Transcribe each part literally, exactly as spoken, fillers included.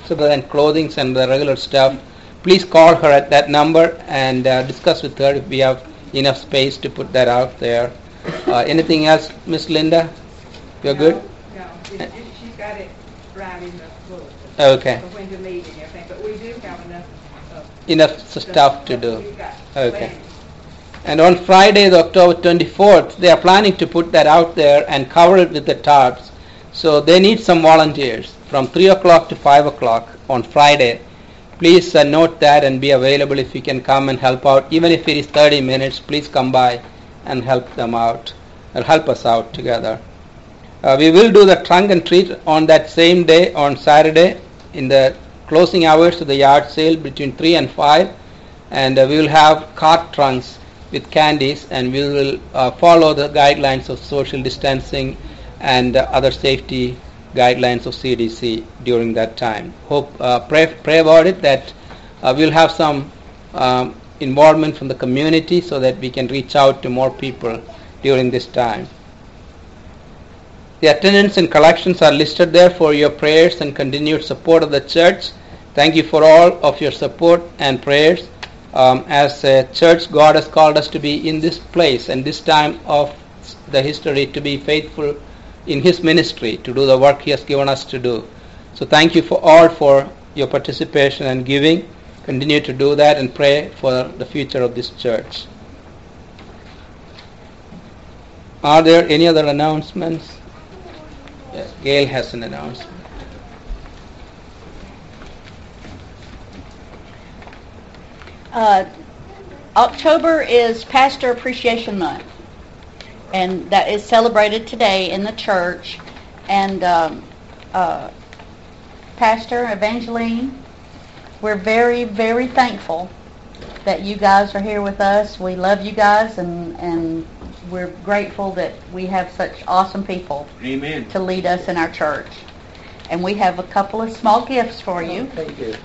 so and clothing and the regular stuff, please call her at that number and uh, discuss with her if we have enough space to put that out there. Uh, anything else, Miss Linda? You're no, good? No, it's, it's, she's got it right in the book. Okay. Of when to meet and everything, but we do have enough uh, Enough stuff, stuff to do. We've got Okay. plans. And on Friday, the October twenty-fourth, they are planning to put that out there and cover it with the tarps. So they need some volunteers from three o'clock to five o'clock on Friday. Please uh, note that and be available if you can come and help out. Even if it is thirty minutes, please come by and help them out, or help us out together. Uh, we will do the trunk and treat on that same day, on Saturday, in the closing hours of the yard sale between three and five. And uh, we will have cart trunks with candies, and we will uh, follow the guidelines of social distancing and uh, other safety guidelines of C D C during that time. Hope uh, pray pray about it that uh, we'll have some um, involvement from the community so that we can reach out to more people during this time. The attendance and collections are listed there for your prayers and continued support of the church. Thank you for all of your support and prayers. Um, as a church, God has called us to be in this place and this time of the history to be faithful in His ministry, to do the work He has given us to do. So thank you for all for your participation and giving. Continue to do that and pray for the future of this church. Are there any other announcements? Yes, Gail has an announcement. Uh, October is Pastor Appreciation Month, and that is celebrated today in the church. And um, uh, Pastor Evangeline, we're very, very thankful that you guys are here with us. We love you guys, and, and we're grateful that we have such awesome people Amen. to lead us in our church. And we have a couple of small gifts for you. Oh, thank you.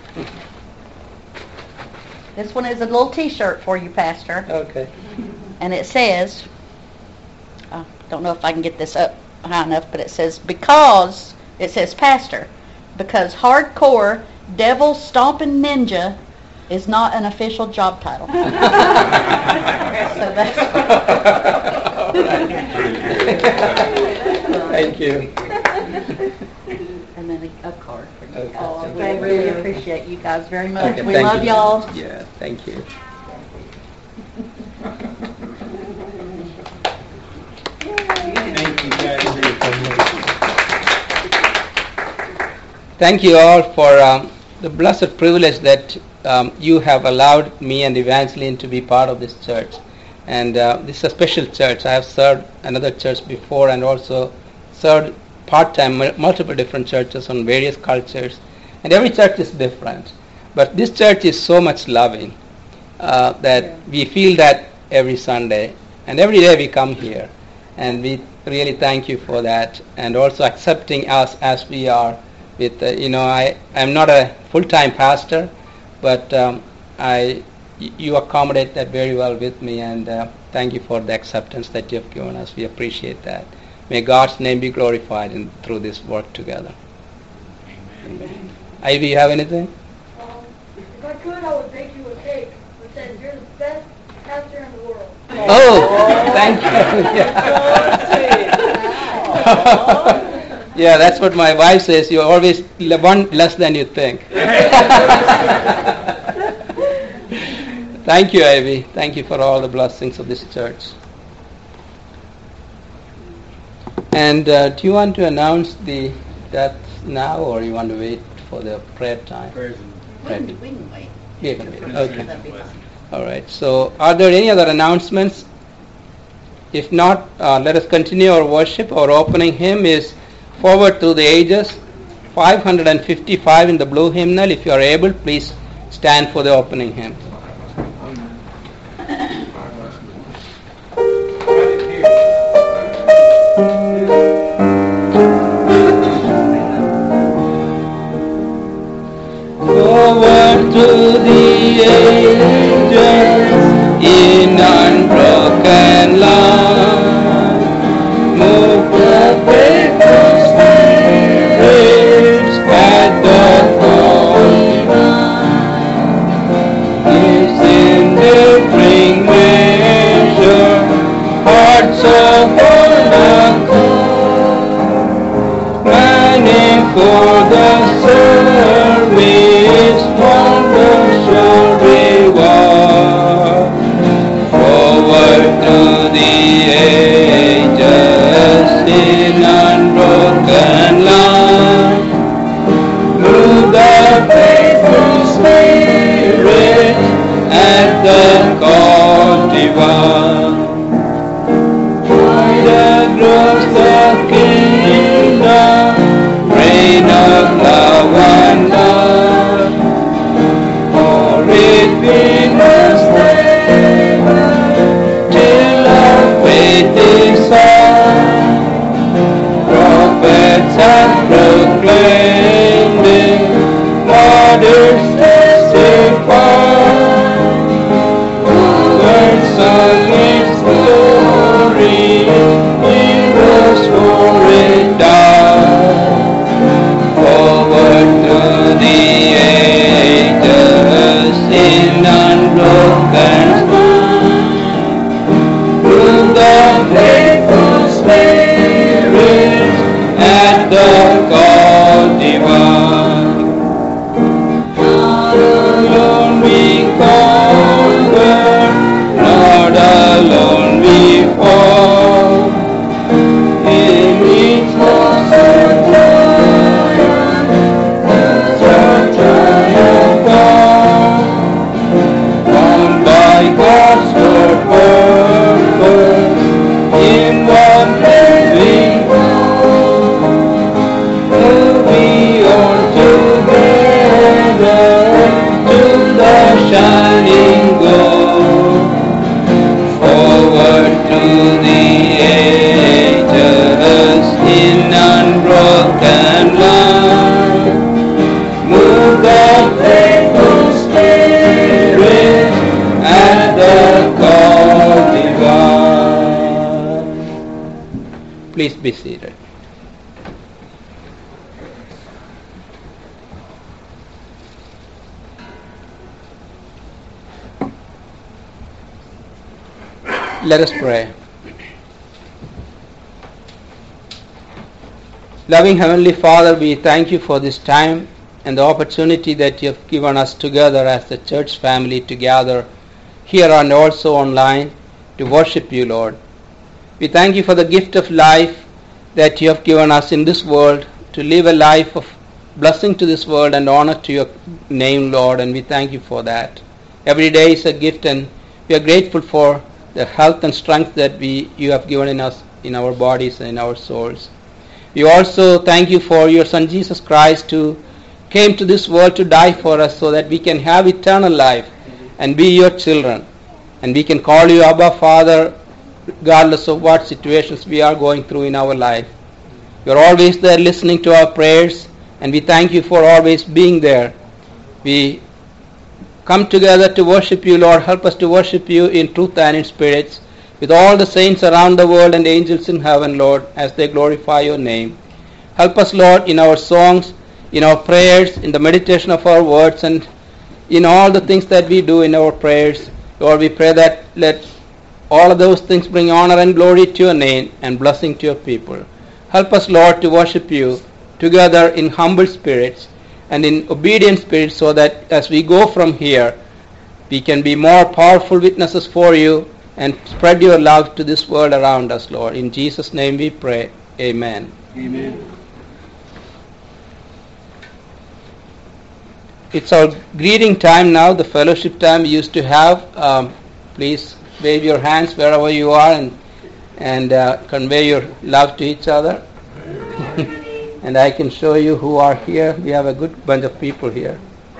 This one is a little T-shirt for you, Pastor. Okay. And it says, I don't know if I can get this up high enough, but it says, because, it says Pastor, because hardcore devil stomping ninja is not an official job title. So that's Thank you. And then a, a card for you. Okay. Oh, we really appreciate you guys very much. Okay, we thank love you. y'all. Yeah, thank you. Thank you guys. Thank you all for um, the blessed privilege that um, you have allowed me and Evangeline to be part of this church. And uh, this is a special church. I have served another church before and also served part-time mul- multiple different churches on various cultures. And every church is different. But this church is so much loving uh, that Yeah. we feel that every Sunday. And every day we come here. And we really thank you for that. And also accepting us as we are. With uh, you know, I I'm not a full-time pastor, but um, I y- you accommodate that very well with me, and uh, thank you for the acceptance that you have given us. We appreciate that. May God's name be glorified in, through this work together. Amen. Ivy, you have anything? Um, if I could, I would bake you a cake that says you're the best pastor in the world. Oh, thank you. Yeah, that's what my wife says. You're always le- one less than you think. Thank you, Ivy. Thank you for all the blessings of this church. And uh, do you want to announce the that now, or you want to wait for the prayer time? Prayers We can, we can wait. We can wait. Okay. That'd be fine. All right. So, are there any other announcements? If not, uh, let us continue our worship. Our opening hymn is Forward Through the Ages, five hundred fifty-five in the blue hymnal. If you are able, please stand for the opening hymn. Forward through the ages in unbroken love, move the faithful spirits at the throne. at the call divine. The growth of kingdom, reign of love and love, for it we must labor till our faith is on. Prophets have proclaimed it, martyrs testify, words of its glory, heroes for it die. Forward through the ages in unbroken spine, through the faithful spirits at the call divine. Not alone we conquer, not alone we fall. In each loss or triumph, the triumph gone. Bound by God's word purpose, in one living hope, will we all together to the shining goal. Forward through the ages in unbroken line, move the faithful spirit at the call divine. Please be seated. Let us pray. Loving Heavenly Father, we thank you for this time and the opportunity that you have given us together as the church family to gather here and also online to worship you, Lord. We thank you for the gift of life that you have given us in this world, to live a life of blessing to this world and honor to your name, Lord, and we thank you for that. Every day is a gift, and we are grateful for the health and strength that we you have given in us, in our bodies and in our souls. We also thank you for your Son Jesus Christ, who came to this world to die for us so that we can have eternal life and be your children. And we can call you Abba, Father, regardless of what situations we are going through in our life. You are always there listening to our prayers, and we thank you for always being there. We come together to worship you, Lord. Help us to worship you in truth and in spirit, with all the saints around the world and angels in heaven, Lord, as they glorify your name. Help us, Lord, in our songs, in our prayers, in the meditation of our words, and in all the things that we do in our prayers. Lord, we pray that let all of those things bring honor and glory to your name and blessing to your people. Help us, Lord, to worship you together in humble spirits and in obedient spirits, so that as we go from here, we can be more powerful witnesses for you and spread your love to this world around us, Lord. In Jesus' name we pray. Amen. Amen. It's our greeting time now, the fellowship time we used to have. Um, please wave your hands wherever you are and and uh, convey your love to each other. And I can show you who are here. We have a good bunch of people here.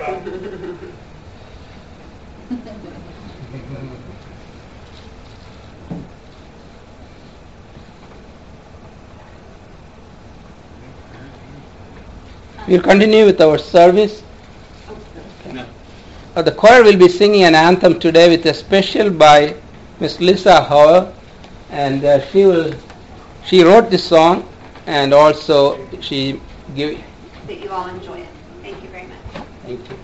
We'll continue with our service. Uh, the choir will be singing an anthem today with a special by Miss Lisa Howell, and uh, she will. She wrote this song, and also she give. That you all enjoy it. Thank you very much. Thank you.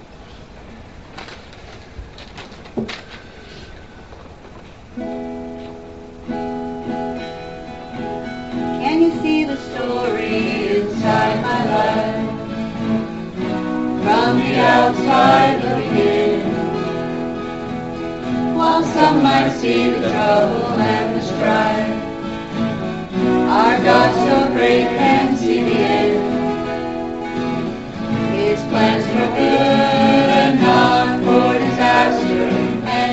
Can you see the story inside my life? From the outside looking in, while some might see the trouble and the strife, our God so great can see the end. His plans for good and not for disaster, and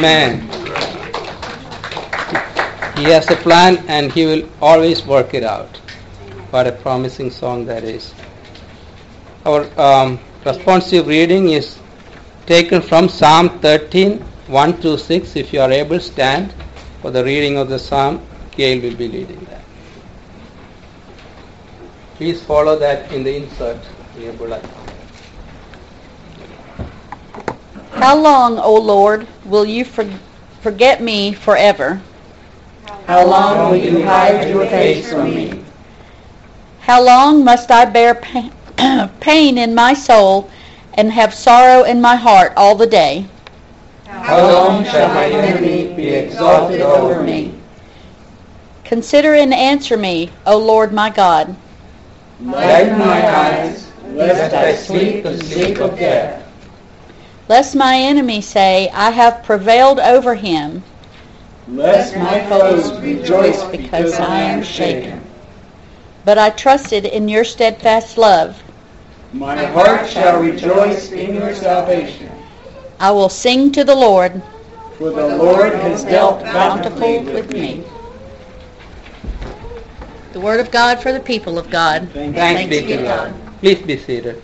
Amen. He has a plan and He will always work it out. What a promising song that is. Our um, responsive reading is taken from Psalm thirteen, one through six. If you are able, stand for the reading of the Psalm. Gail will be leading that. Please follow that in the insert. How long, O Lord, will you for- forget me forever? How long will you hide your face from me? How long must I bear pain, pain in my soul and have sorrow in my heart all the day? How long shall my enemy be exalted over me? Consider and answer me, O Lord my God. Lighten my eyes, lest I sleep the sleep of death. Lest my enemy say, I have prevailed over him. Lest my foes rejoice because I am shaken. But I trusted in your steadfast love. My heart shall rejoice in your salvation. I will sing to the Lord, For the Lord has dealt bountifully bountiful with me. The word of God for the people of God. Thanks be to God. Please be seated.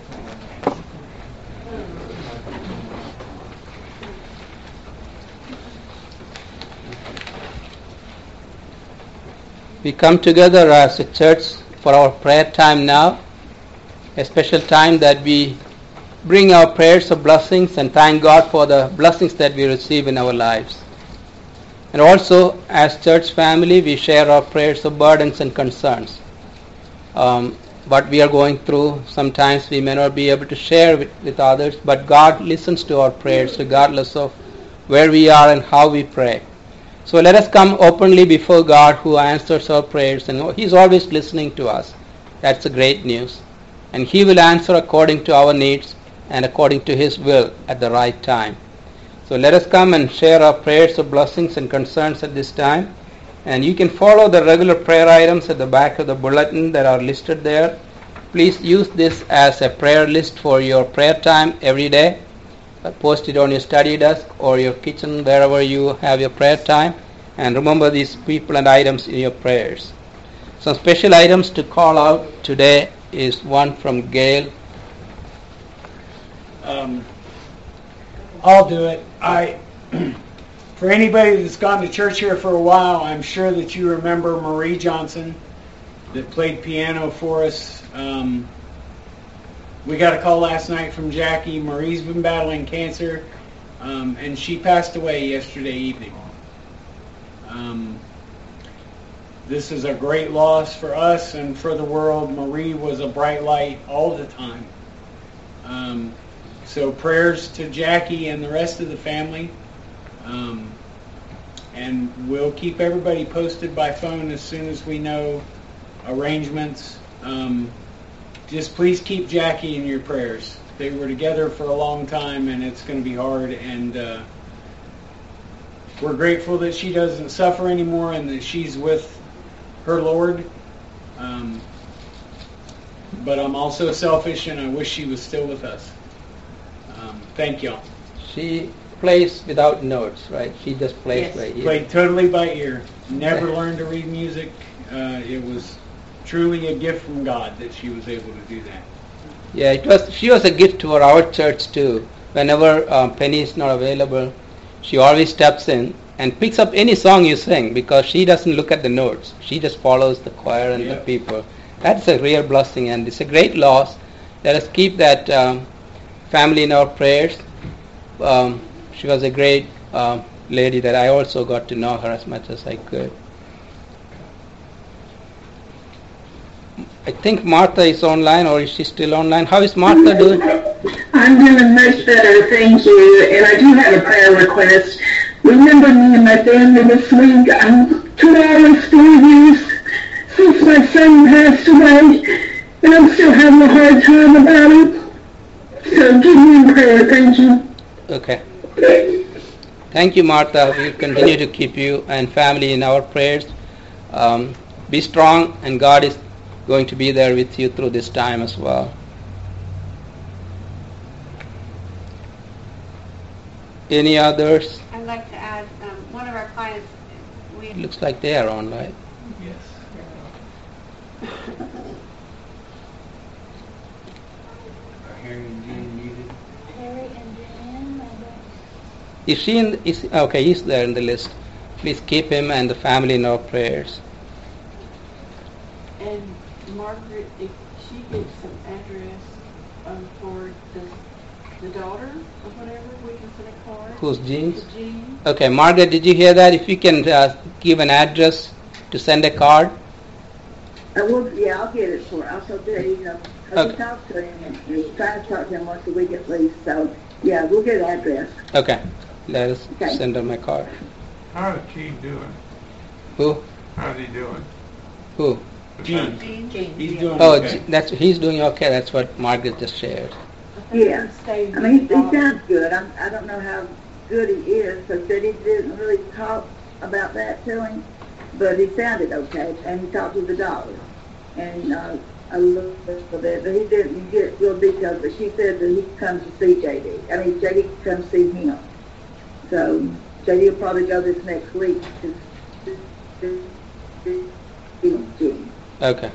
We come together as a church for our prayer time now, a special time that we bring our prayers of blessings and thank God for the blessings that we receive in our lives. And also, as church family, we share our prayers of burdens and concerns. Um, what we are going through, sometimes we may not be able to share with, with others, but God listens to our prayers regardless of where we are and how we pray. So let us come openly before God who answers our prayers, and He's always listening to us. That's the great news. And He will answer according to our needs and according to His will at the right time. So let us come and share our prayers of blessings and concerns at this time. And you can follow the regular prayer items at the back of the bulletin that are listed there. Please use this as a prayer list for your prayer time every day. Post it on your study desk or your kitchen, wherever you have your prayer time. And remember these people and items in your prayers. Some special items to call out today is one from Gail. Um, I'll do it. I, for anybody that's gone to church here for a while, I'm sure that you remember Marie Johnson that played piano for us. Um, we got a call last night from Jackie. Marie's been battling cancer, um, and she passed away yesterday evening. Um, this is a great loss for us and for the world. Marie was a bright light all the time. Um, So prayers to Jackie and the rest of the family. Um, and we'll keep everybody posted by phone as soon as we know arrangements. Um, just please keep Jackie in your prayers. They were together for a long time, and it's going to be hard. And uh, we're grateful that she doesn't suffer anymore and that she's with her Lord. Um, but I'm also selfish, and I wish she was still with us. Um, thank y'all. She plays without notes, right? She just plays Yes. by ear. Played totally by ear. Never learned to read music. Uh, it was truly a gift from God that she was able to do that. Yeah, it was. She was a gift for our church too. Whenever um, Penny is not available, she always steps in and picks up any song you sing because she doesn't look at the notes. She just follows the choir and Yeah. the people. That's a real blessing, and it's a great loss. Let us keep that um, family in our prayers. Um, she was a great um, lady that I also got to know her as much as I could. I think Martha is online, or is she still online? How is Martha doing? I'm doing much better, thank you. And I do have a prayer request. Remember me and my family this week. I'm two hours, four years since my son passed away, and I'm still having a hard time about it. So keep me in prayer, thank you. Okay. Thank you, Martha. We'll continue to keep you and family in our prayers. Um, be strong, and God is going to be there with you through this time as well. Any others? I I'd like to add, um, one of our clients, we... It looks like they are on, right? Yes. Are Harry and Jean muted? Harry and Jan, I don't. Is she in, is, okay, he's there in the list. Please keep him and the family in our prayers. And Margaret, if she gives some address um, for the, the daughter or whatever, we can send a card. Who's Jean? To Jean. Okay, Margaret, did you hear that? If you can uh, give an address to send a card. I will, yeah, I'll get it for her. I'll tell Jerry, you know, I Okay. can talk to him, and he's trying to talk to him once a week at least, so, yeah, we'll get an address. Okay, let us Okay. send her my card. How's Gene doing? Who? How's he doing? Who? Gene. Jean. He's doing Oh, okay. G- that's he's doing okay. That's what Margaret just shared. I think Yeah. he stayed I mean, he, with he the daughter. sounds good. I'm, I don't know how good he is, so said he didn't really talk about that to him, but he sounded okay, and he talked to the daughter, and uh, a little bit, but he didn't get real details, but she said that he comes to see J D. I mean, J D comes see him. So J D will probably go this next week to see Gene. Okay.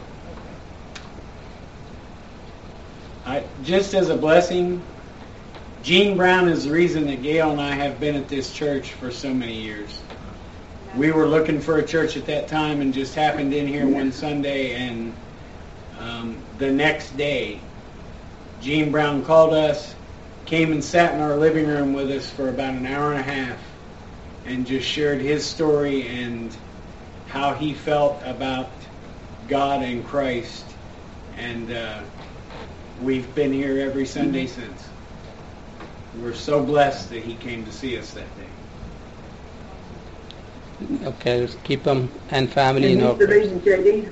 I, just as a blessing, Gene Brown is the reason that Gail and I have been at this church for so many years. We were looking for a church at that time and just happened in here one Sunday, and um, the next day, Gene Brown called us, came and sat in our living room with us for about an hour and a half, and just shared his story and how he felt about God and Christ. And uh, we've been here every Sunday since. We're so blessed that he came to see us that day. Okay, let's keep him and family And in our he's the prayers. reason J D.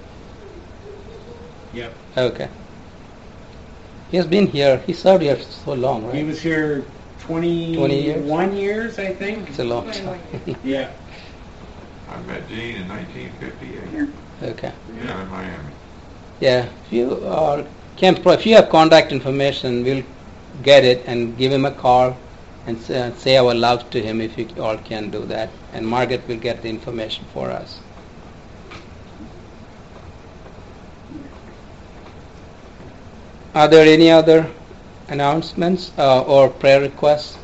Yep. Okay. He has been here. He served here so long, right? He was here twenty-one years, I think. It's a long time. Yeah. I met Gene in nineteen fifty-eight. Yeah. Okay. Down in Miami. Yeah. If you uh, can, pro- if you have contact information, we'll get it and give him a call and say, uh, say our love to him if you all can do that. And Margaret will get the information for us. Are there any other announcements uh, or prayer requests?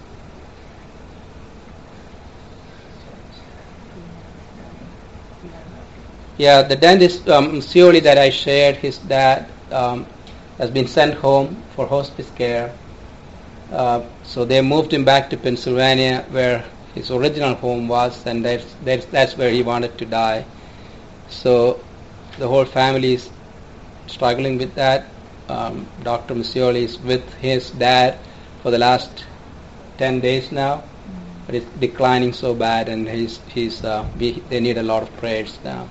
Yeah, the dentist, um, Seoli that I shared, his dad um, has been sent home for hospice care. Uh, so they moved him back to Pennsylvania where his original home was, and that's, that's, that's where he wanted to die. So the whole family is struggling with that. Um, Doctor Musioli is with his dad for the last ten days now, but it's declining so bad, and he's, he's, uh, we, they need a lot of prayers now.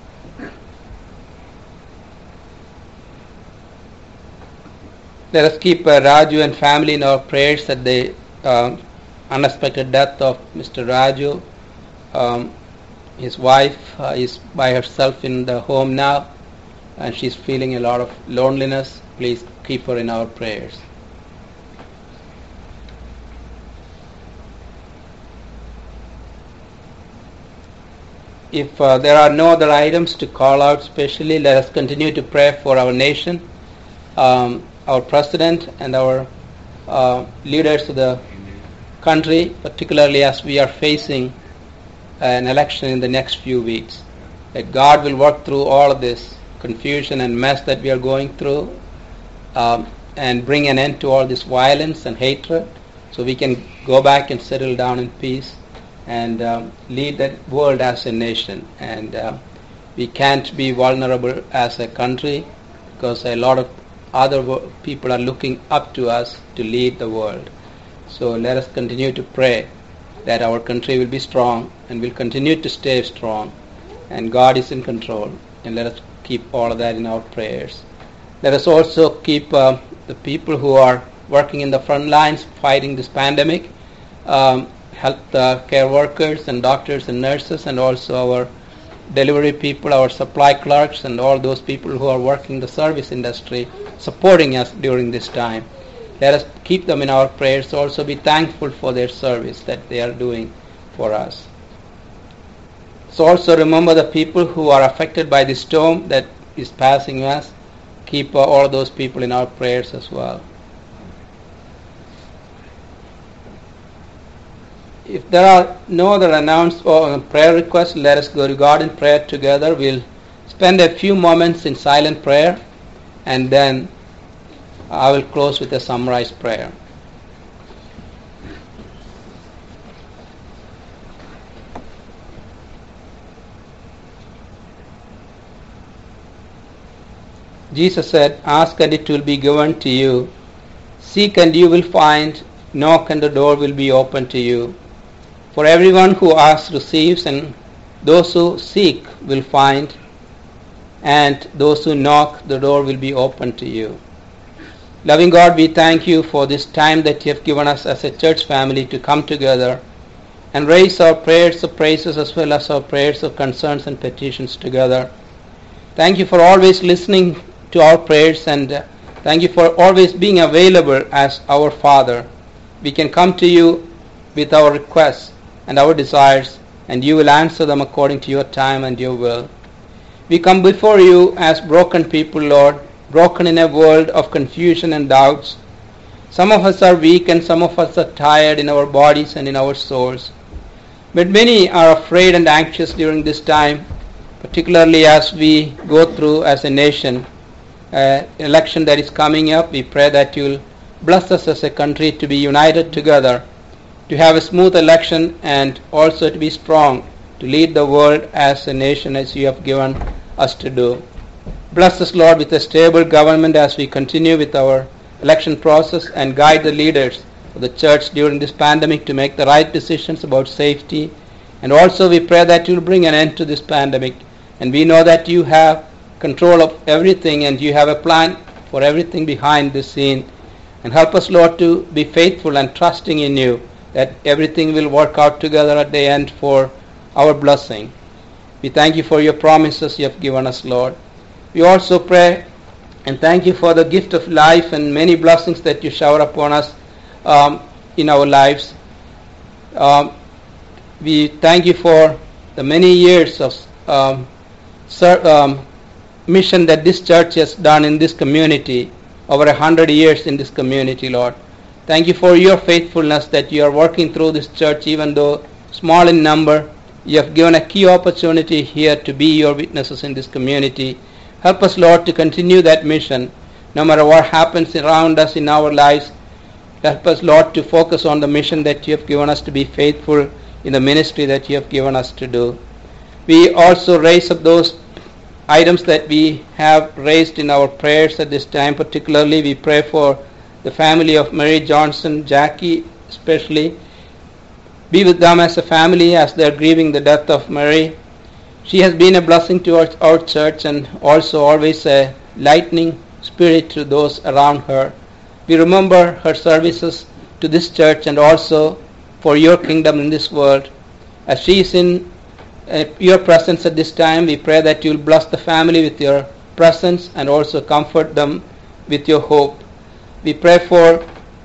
Let us keep uh, Raju and family in our prayers at the uh, unexpected death of Mister Raju. Um, his wife uh, is by herself in the home now, and she's feeling a lot of loneliness. Please keep her in our prayers. If uh, there are no other items to call out specially, let us continue to pray for our nation, um, our president, and our uh, leaders of the country, particularly as we are facing an election in the next few weeks. That God will work through all of this confusion and mess that we are going through, um, and bring an end to all this violence and hatred, so we can go back and settle down in peace and um, lead the world as a nation. And uh, we can't be vulnerable as a country, because a lot of other wo- people are looking up to us to lead the world. So let us continue to pray that our country will be strong and will continue to stay strong, and God is in control, and let us keep all of that in our prayers. Let us also keep uh, the people who are working in the front lines fighting this pandemic, um, health uh, care workers and doctors and nurses, and also our delivery people, our supply clerks, and all those people who are working the service industry, supporting us during this time. Let us keep them in our prayers. Also be thankful for their service that they are doing for us. So also remember the people who are affected by the storm that is passing us. Keep uh, all those people in our prayers as well. If there are no other announced or prayer requests, let us go to God in prayer together. We'll spend a few moments in silent prayer, and then I will close with a summarized prayer. Jesus said, "Ask and it will be given to you. Seek and you will find. Knock and the door will be opened to you. For everyone who asks receives, and those who seek will find, and those who knock, the door will be opened to you." Loving God, we thank you for this time that you have given us as a church family to come together and raise our prayers of praises as well as our prayers of concerns and petitions together. Thank you for always listening to our prayers, and uh, thank you for always being available as our Father. We can come to you with our requests and our desires, and you will answer them according to your time and your will. We come before you as broken people, Lord, broken in a world of confusion and doubts. Some of us are weak and some of us are tired in our bodies and in our souls. But many are afraid and anxious during this time, particularly as we go through as a nation uh, election that is coming up. We pray that you'll bless us as a country to be united together, to have a smooth election, and also to be strong, to lead the world as a nation as you have given us to do. Bless us, Lord, with a stable government as we continue with our election process, and guide the leaders of the church during this pandemic to make the right decisions about safety. And also we pray that you'll bring an end to this pandemic. And we know that you have control of everything, and you have a plan for everything behind the scene. And help us, Lord, to be faithful and trusting in you, that everything will work out together at the end for our blessing. We thank you for your promises you have given us, Lord. We also pray and thank you for the gift of life and many blessings that you shower upon us um, in our lives. Um, we thank you for the many years of um, ser- um, mission that this church has done in this community, over a hundred years in this community, Lord. Thank you for your faithfulness that you are working through this church, even though small in number. You have given a key opportunity here to be your witnesses in this community. Help us, Lord, to continue that mission, no matter what happens around us in our lives. Help us, Lord, to focus on the mission that you have given us, to be faithful in the ministry that you have given us to do. We also raise up those items that we have raised in our prayers at this time. Particularly, we pray for the family of Mary Johnson, Jackie especially. Be with them as a family as they are grieving the death of Mary. She has been a blessing to our, our church, and also always a lightning spirit to those around her. We remember her services to this church and also for your kingdom in this world. As she is in uh, your presence at this time, we pray that you will bless the family with your presence and also comfort them with your hope. We pray for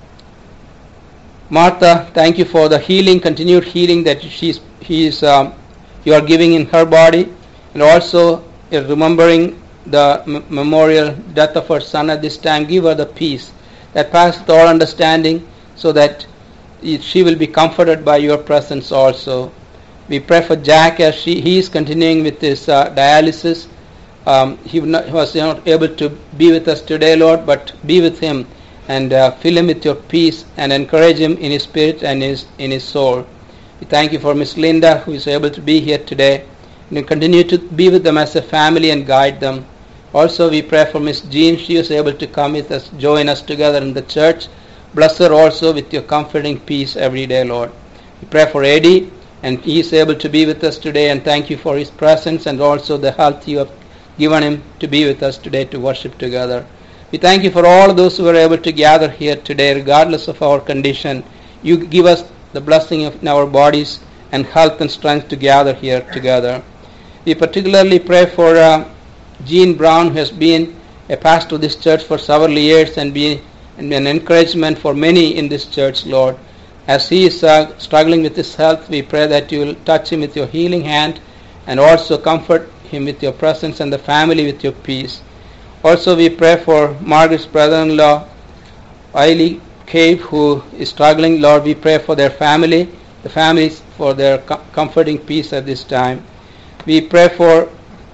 Martha. Thank you for the healing, continued healing that she's, he is, um, you are giving in her body, and also uh, remembering the m- memorial death of her son at this time. Give her the peace that passeth all understanding, so that she will be comforted by your presence also. We pray for Jack as she, he is continuing with his uh, dialysis. Um, he, not, he was not able to be with us today, Lord, but be with him and uh, fill him with your peace and encourage him in his spirit and his, in his soul. We thank you for Miss Linda, who is able to be here today, and you continue to be with them as a family and guide them. Also, we pray for Miss Jean. She is able to come with us, join us together in the church. Bless her also with your comforting peace every day, Lord. We pray for Eddie, and he is able to be with us today, and thank you for his presence and also the health you have given him to be with us today to worship together. We thank you for all those who are able to gather here today, regardless of our condition. You give us the blessing of in our bodies and health and strength to gather here together. We particularly pray for uh, Jean Brown, who has been a pastor of this church for several years and been and an encouragement for many in this church, Lord. As he is uh, struggling with his health, we pray that you will touch him with your healing hand and also comfort him with your presence and the family with your peace. Also, we pray for Margaret's brother-in-law, Eiley Cave, who is struggling. Lord, we pray for their family, the families for their com- comforting peace at this time. We pray for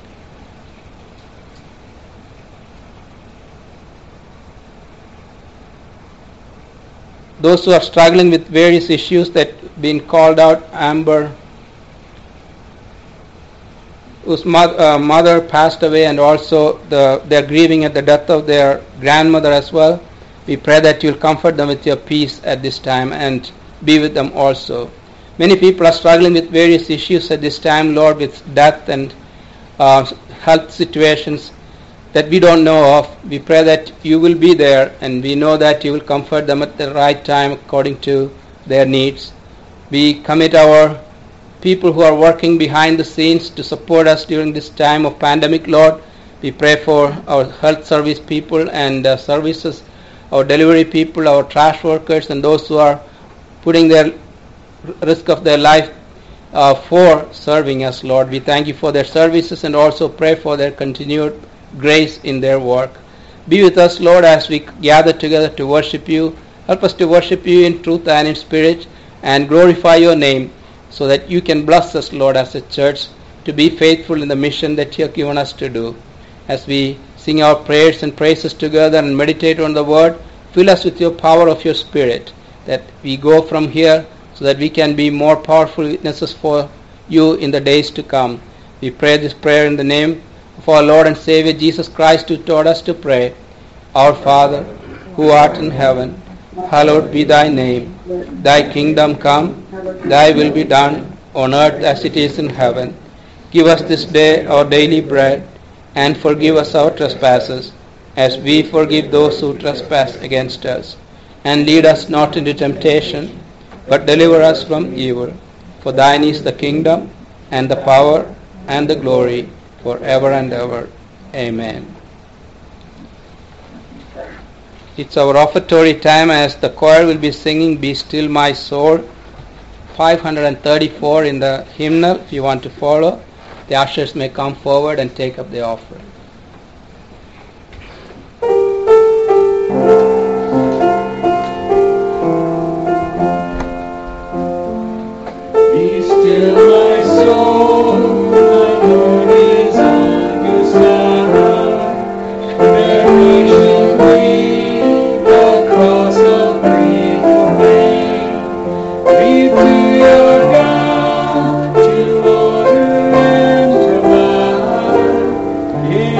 those who are struggling with various issues that have been called out. Amber, whose mo- uh, mother passed away, and also the, they're grieving at the death of their grandmother as well. We pray that you'll comfort them with your peace at this time and be with them also. Many people are struggling with various issues at this time, Lord, with death and uh, health situations that we don't know of. We pray that you will be there, and we know that you will comfort them at the right time according to their needs. We commit our people who are working behind the scenes to support us during this time of pandemic, Lord. We pray for our health service people and uh, services, our delivery people, our trash workers, and those who are putting their risk of their life uh, for serving us, Lord. We thank you for their services and also pray for their continued grace in their work. Be with us, Lord, as we gather together to worship you. Help us to worship you in truth and in spirit and glorify your name so that you can bless us, Lord, as a church to be faithful in the mission that you have given us to do. As we sing our prayers and praises together and meditate on the word, fill us with your power of your spirit, that we go from here so that we can be more powerful witnesses for you in the days to come. We pray this prayer in the name of our Lord and Savior Jesus Christ, who taught us to pray. Our Father, who art in heaven, hallowed be thy name. Thy kingdom come, thy will be done on earth as it is in heaven. Give us this day our daily bread, and forgive us our trespasses, as we forgive those who trespass against us. And lead us not into temptation, but deliver us from evil. For thine is the kingdom, and the power, and the glory, forever and ever. Amen. It's our offertory time as the choir will be singing Be Still My Soul, five hundred thirty-four in the hymnal. If you want to follow, the ushers may come forward and take up the offering. Be still my soul, my Lord is on your side. Bear patiently the cross of grief and pain. Lead to your God, to order and to abide.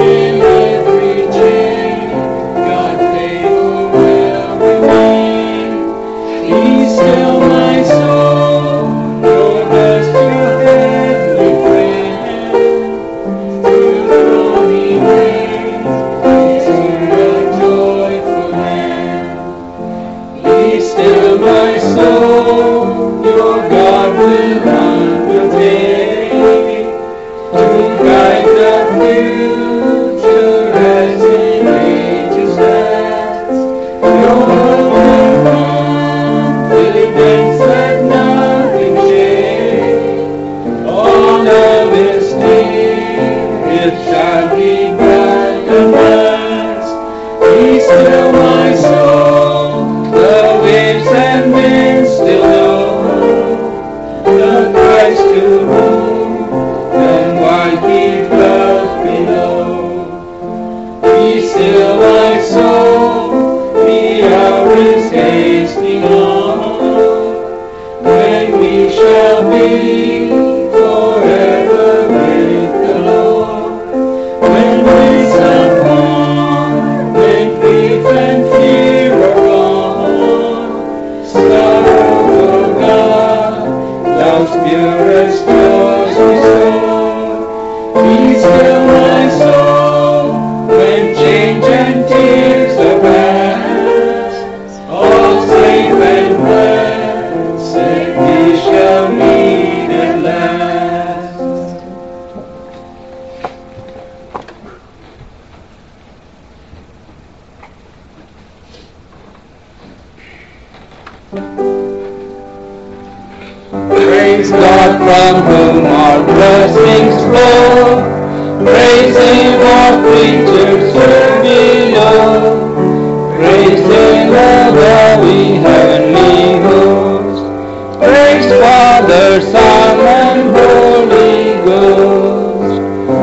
from whom all blessings flow. Praise Him, all creatures here below. Praise Him, all the heavenly host. Praise Father, Son, and Holy Ghost.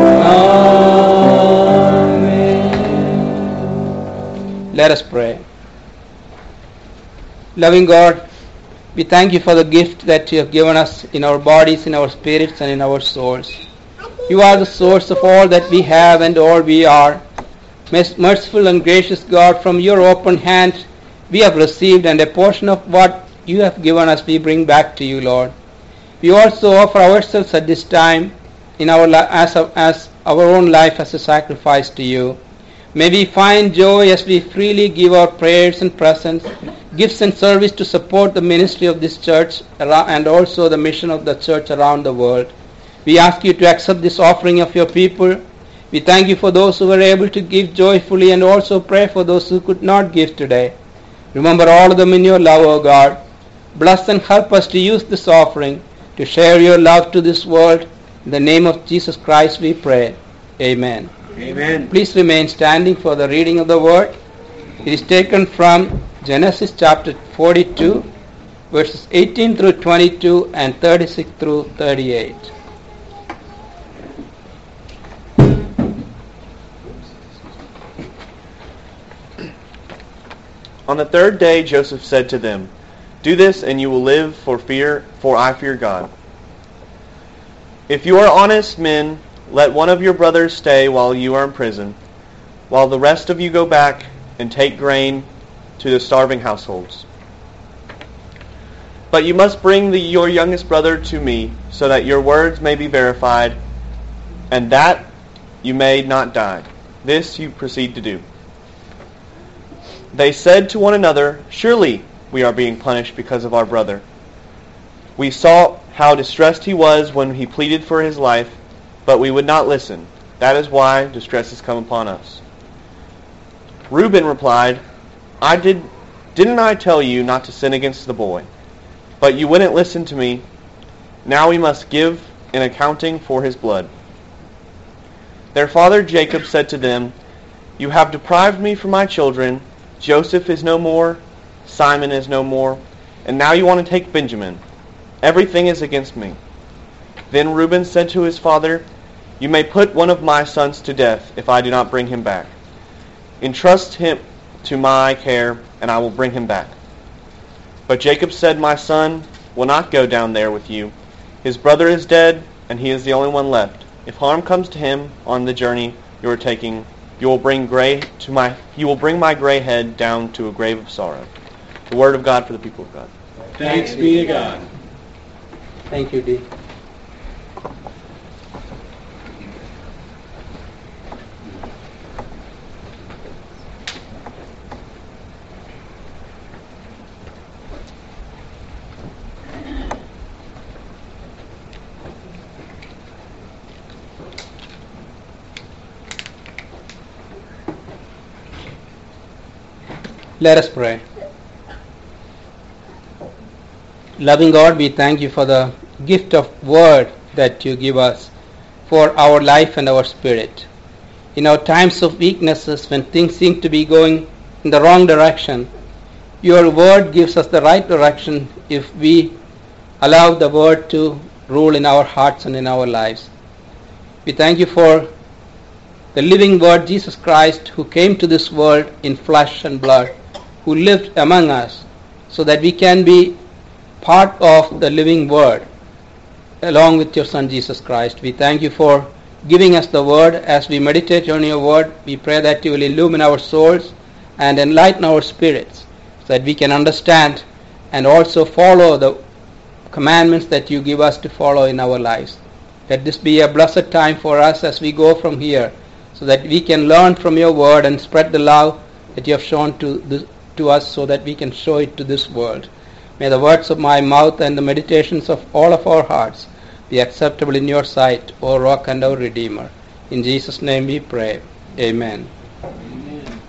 Amen. Let us pray. Loving God, we thank you for the gift that you have given us in our bodies, in our spirits, and in our souls. You are the source of all that we have and all we are. Merciful and gracious God, from your open hand we have received, and a portion of what you have given us we bring back to you, Lord. We also offer ourselves at this time in our li- as, a, as our own life as a sacrifice to you. May we find joy as we freely give our prayers and presence, gifts and service to support the ministry of this church and also the mission of the church around the world. We ask you to accept this offering of your people. We thank you for those who were able to give joyfully, and also pray for those who could not give today. Remember all of them in your love, O God. Bless and help us to use this offering to share your love to this world. In the name of Jesus Christ we pray. Amen. Amen. Please remain standing for the reading of the word. It is taken from Genesis chapter forty-two, verses eighteen through twenty-two and thirty-six through thirty-eight. On the third day Joseph said to them, "Do this, and you will live, for fear, for I fear God. If you are honest men, let one of your brothers stay while you are in prison, while the rest of you go back and take grain to the starving households. But you must bring the, your youngest brother to me, so that your words may be verified, and that you may not die." This you proceed to do. They said to one another, "Surely we are being punished because of our brother. We saw how distressed he was when he pleaded for his life, but we would not listen. That is why distress has come upon us." Reuben replied, I did, didn't I tell you not to sin against the boy? But you wouldn't listen to me. Now we must give an accounting for his blood." Their father Jacob said to them, "You have deprived me from my children. Joseph is no more, Simon is no more, and now you want to take Benjamin. Everything is against me." Then Reuben said to his father, "You may put one of my sons to death if I do not bring him back. Entrust him to my care, and I will bring him back." But Jacob said, "My son will not go down there with you. His brother is dead, and he is the only one left. If harm comes to him on the journey you are taking, you will bring gray to my you will bring my gray head down to a grave of sorrow." The word of God for the people of God. Thanks be to God. Thank you, Dee. Let us pray. Loving God, we thank you for the gift of word that you give us for our life and our spirit. In our times of weaknesses, when things seem to be going in the wrong direction, your word gives us the right direction if we allow the word to rule in our hearts and in our lives. We thank you for the living word, Jesus Christ, who came to this world in flesh and blood, who lived among us, so that we can be part of the living word along with your Son Jesus Christ. We thank you for giving us the word. As we meditate on your word, we pray that you will illumine our souls and enlighten our spirits, so that we can understand and also follow the commandments that you give us to follow in our lives. Let this be a blessed time for us as we go from here, so that we can learn from your word and spread the love that you have shown to this, to us, so that we can show it to this world. May the words of my mouth and the meditations of all of our hearts be acceptable in your sight, O Rock and our Redeemer. In Jesus' name we pray. Amen. Amen.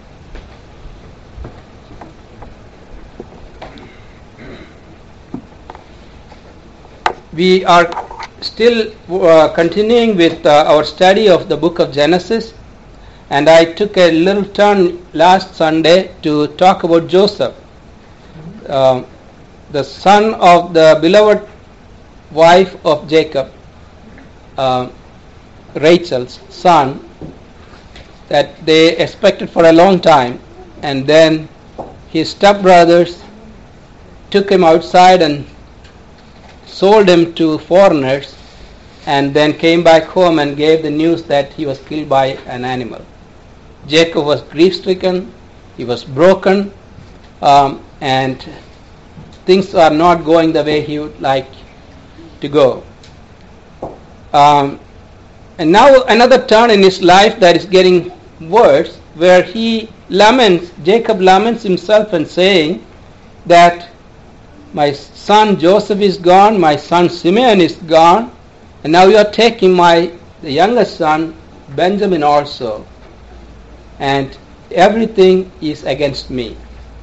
We are still uh, continuing with uh, our study of the book of Genesis, and I took a little turn last Sunday to talk about Joseph, uh, the son of the beloved wife of Jacob, uh, Rachel's son, that they expected for a long time, and then his stepbrothers took him outside and sold him to foreigners, and then came back home and gave the news that he was killed by an animal. Jacob was grief-stricken, he was broken, um, and things are not going the way he would like to go. Um, and now another turn in his life that is getting worse, where he laments, Jacob laments himself and saying that my son Joseph is gone, my son Simeon is gone, and now you are taking my the youngest son Benjamin also, and everything is against me.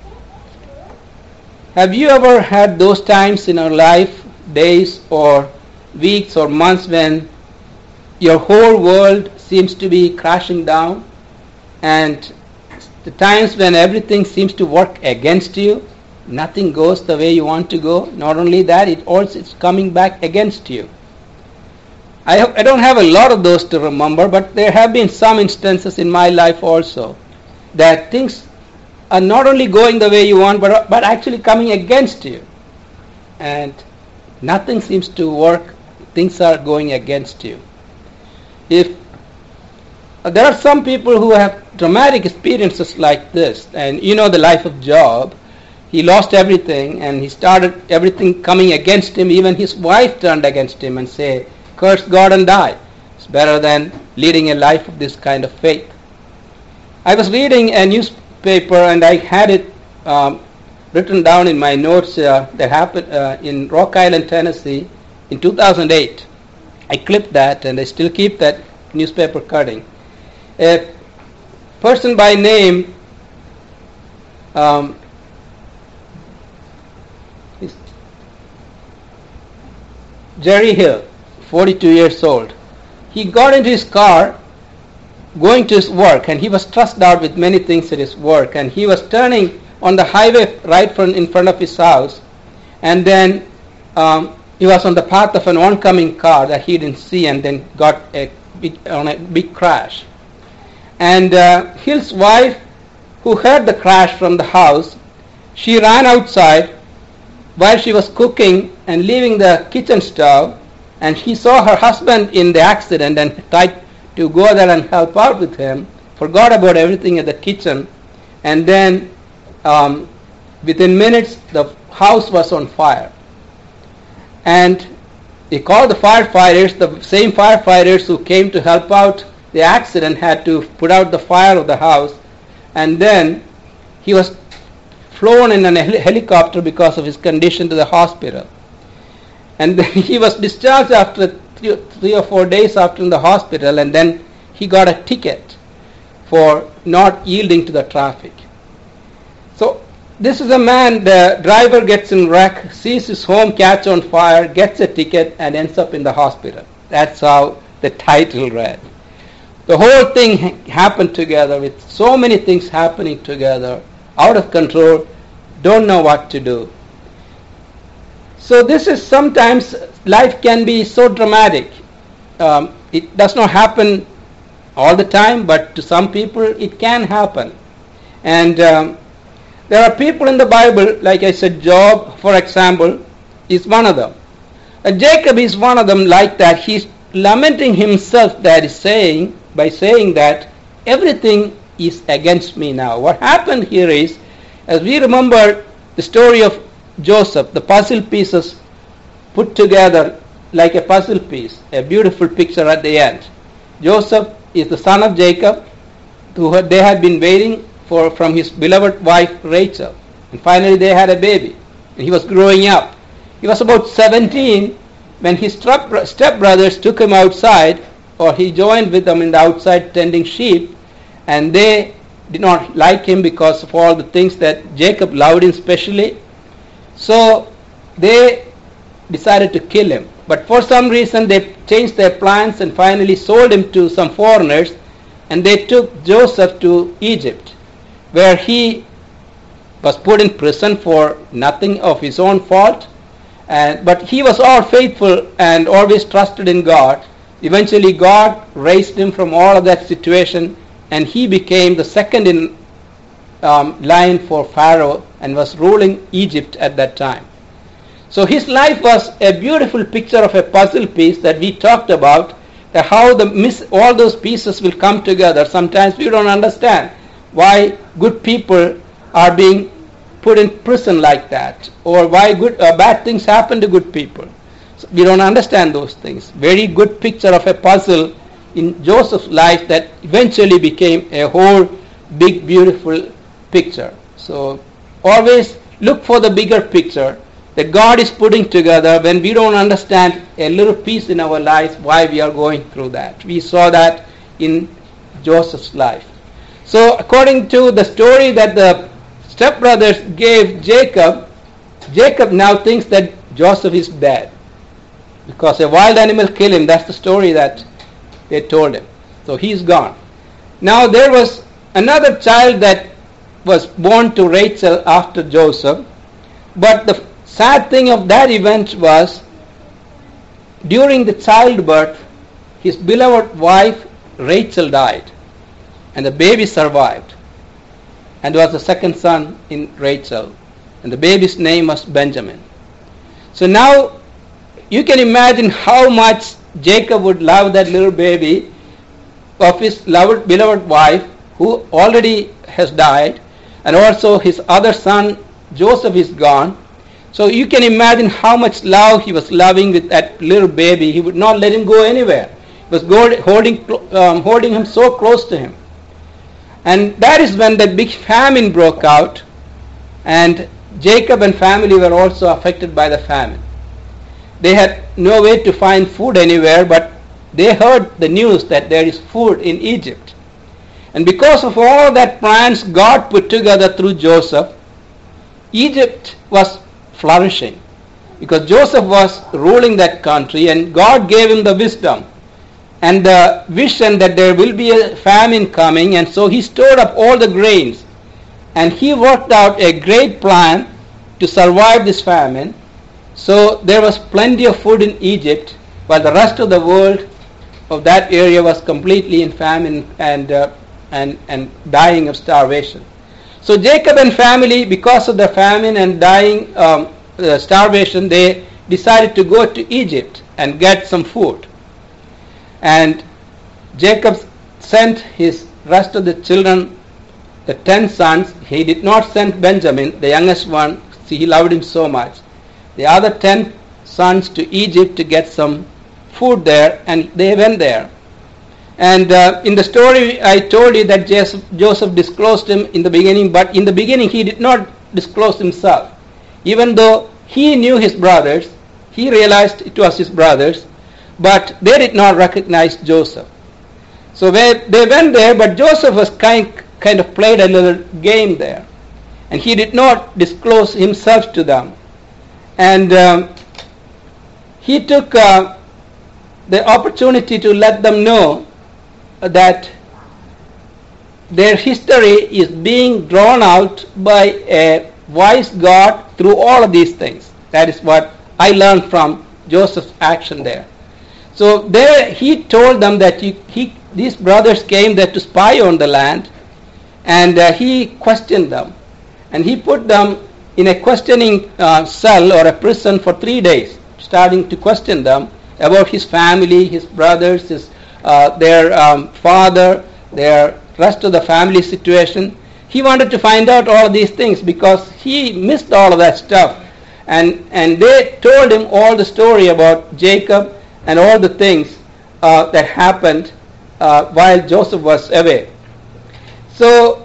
Have you ever had those times in your life, days or weeks or months, when your whole world seems to be crashing down, and the times when everything seems to work against you, nothing goes the way you want to go? Not only that, it also is coming back against you. I, have, I don't have a lot of those to remember, but there have been some instances in my life also that things are not only going the way you want, but, but actually coming against you. And nothing seems to work. Things are going against you. If uh, there are some people who have dramatic experiences like this, and you know the life of Job. He lost everything, and he started everything coming against him. Even his wife turned against him and said, curse God and die. It's better than leading a life of this kind of faith. I was reading a newspaper, and I had it um, written down in my notes uh, that happened uh, in Rock Island, Tennessee in two thousand eight. I clipped that, and I still keep that newspaper cutting. A person by name um, Jerry Hill, forty-two years old. He got into his car going to his work, and he was stressed out with many things at his work, and he was turning on the highway right front in front of his house, and then um, he was on the path of an oncoming car that he didn't see, and then got a big, on a big crash. And uh, Hill's wife, who heard the crash from the house, she ran outside while she was cooking and leaving the kitchen stove, and she saw her husband in the accident and tried to go there and help out with him, forgot about everything at the kitchen, and then um, within minutes the house was on fire. And they called the firefighters. The same firefighters who came to help out the accident had to put out the fire of the house, and then he was flown in a hel- helicopter because of his condition to the hospital. And then he was discharged after three, three or four days after in the hospital, and then he got a ticket for not yielding to the traffic. So this is a man, the driver gets in wreck, sees his home catch on fire, gets a ticket, and ends up in the hospital. That's how the title read. The whole thing ha- happened together with so many things happening together, out of control, don't know what to do. So this is sometimes life can be so dramatic. Um, it does not happen all the time, but to some people it can happen. And um, there are people in the Bible, like I said, Job, for example, is one of them. And Jacob is one of them like that. He's lamenting himself, that is saying, by saying that everything is against me now. What happened here is, as we remember the story of Joseph, the puzzle pieces put together like a puzzle piece, a beautiful picture at the end. Joseph is the son of Jacob, who had, they had been waiting for from his beloved wife Rachel, and finally they had a baby, and he was growing up. He was about seventeen when his stepbrothers took him outside, or he joined with them in the outside tending sheep, and they did not like him because of all the things that Jacob loved him specially. So they decided to kill him. But for some reason they changed their plans and finally sold him to some foreigners, and they took Joseph to Egypt, where he was put in prison for nothing of his own fault. And, but he was all faithful and always trusted in God. Eventually God raised him from all of that situation, and he became the second in um, line for Pharaoh and was ruling Egypt at that time. So his life was a beautiful picture of a puzzle piece that we talked about, that how the miss, all those pieces will come together. Sometimes we don't understand why good people are being put in prison like that, or why good uh, bad things happen to good people. So we don't understand those things. Very good picture of a puzzle in Joseph's life that eventually became a whole big beautiful picture. So always look for the bigger picture that God is putting together when we don't understand a little piece in our lives, why we are going through that. We saw that in Joseph's life. So according to the story that the stepbrothers gave Jacob, Jacob now thinks that Joseph is dead because a wild animal killed him. That's the story that they told him. So he's gone. Now there was another child that was born to Rachel after Joseph, but the sad thing of that event was during the childbirth, his beloved wife Rachel died, and the baby survived, and was the second son in Rachel, and the baby's name was Benjamin. So now you can imagine how much Jacob would love that little baby of his loved, beloved wife who already has died, and also his other son Joseph is gone. So you can imagine how much love he was loving with that little baby. He would not let him go anywhere. He was holding, um, holding him so close to him. And that is when the big famine broke out, and Jacob and family were also affected by the famine. They had no way to find food anywhere, but they heard the news that there is food in Egypt. And because of all that plans God put together through Joseph, Egypt was flourishing, because Joseph was ruling that country, and God gave him the wisdom and the vision that there will be a famine coming, and so he stored up all the grains, and he worked out a great plan to survive this famine. So there was plenty of food in Egypt, while the rest of the world of that area was completely in famine and uh, and and dying of starvation. So Jacob and family, because of the famine and dying um, uh, starvation, they decided to go to Egypt and get some food. And Jacob sent his rest of the children, the ten sons. He did not send Benjamin, the youngest one. See, he loved him so much. The other ten sons to Egypt to get some food there, and they went there. And uh, in the story I told you that Joseph, Joseph disclosed him in the beginning, but in the beginning he did not disclose himself. Even though he knew his brothers, he realized it was his brothers, but they did not recognize Joseph. So they, they went there, but Joseph was kind, kind of played a little game there, and he did not disclose himself to them. And um, he took uh, the opportunity to let them know that their history is being drawn out by a wise God through all of these things. That is what I learned from Joseph's action there. So there he told them that he, he, these brothers came there to spy on the land, and uh, he questioned them, and he put them in a questioning uh, cell or a prison for three days, starting to question them about his family, his brothers, his Uh, their um, father, their rest of the family situation. He wanted to find out all of these things because he missed all of that stuff. And, and they told him all the story about Jacob and all the things uh, that happened uh, while Joseph was away. So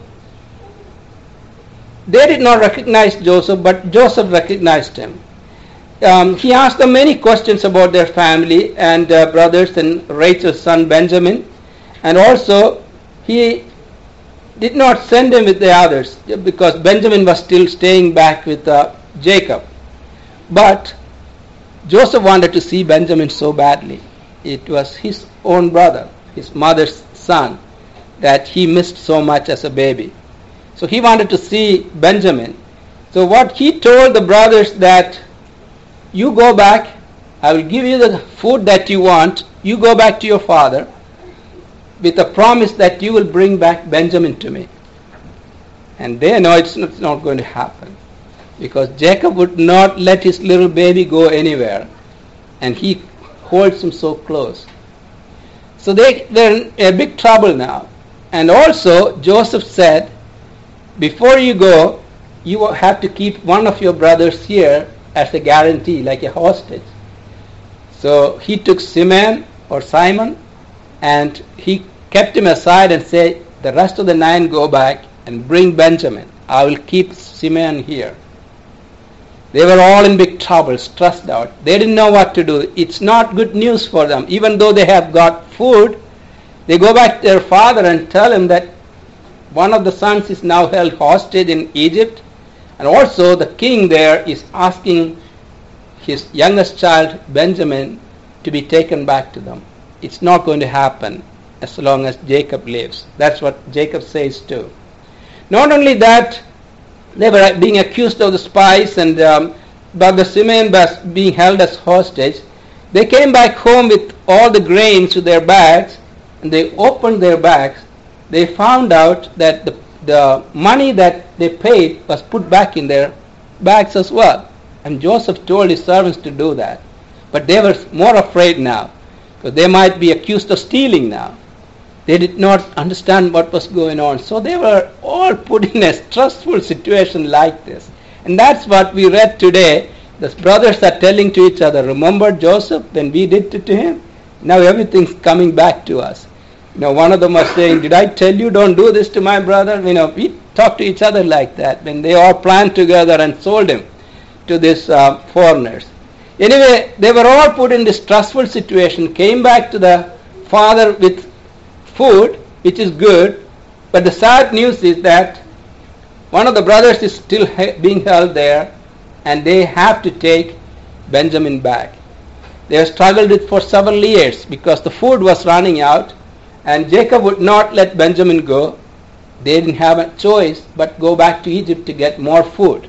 they did not recognize Joseph, but Joseph recognized him. Um, he asked them many questions about their family and uh, brothers and Rachel's son Benjamin, and also he did not send him with the others because Benjamin was still staying back with uh, Jacob. But Joseph wanted to see Benjamin so badly. It was his own brother, his mother's son, that he missed so much as a baby. So he wanted to see Benjamin. So what he told the brothers that, you go back, I will give you the food that you want, you go back to your father with a promise that you will bring back Benjamin to me. And they know it's not, it's not going to happen, because Jacob would not let his little baby go anywhere, and he holds him so close. So they, they're in a big trouble now. And also Joseph said, before you go, you have to keep one of your brothers here as a guarantee, like a hostage. So he took Simeon or Simon, and he kept him aside and said, the rest of the nine go back and bring Benjamin. I will keep Simeon here. They were all in big trouble, stressed out. They didn't know what to do. It's not good news for them. Even though they have got food, they go back to their father and tell him that one of the sons is now held hostage in Egypt, and also the king there is asking his youngest child, Benjamin, to be taken back to them. It's not going to happen as long as Jacob lives. That's what Jacob says too. Not only that, they were being accused of the spies, and um, Brother Simeon was being held as hostage. They came back home with all the grains to their bags, and they opened their bags. They found out that the, the money that they paid was put back in their bags as well. And Joseph told his servants to do that. But they were more afraid now, because they might be accused of stealing now. They did not understand what was going on. So they were all put in a stressful situation like this. And that's what we read today. The brothers are telling to each other, remember Joseph when we did it to him? Now everything's coming back to us. You know, one of them was saying, did I tell you don't do this to my brother? You know, we talk to each other like that when they all planned together and sold him to these uh, foreigners. Anyway, they were all put in this stressful situation, came back to the father with food, which is good, but the sad news is that one of the brothers is still he- being held there, and they have to take Benjamin back. They have struggled it for several years because the food was running out, and Jacob would not let Benjamin go. They didn't have a choice but go back to Egypt to get more food.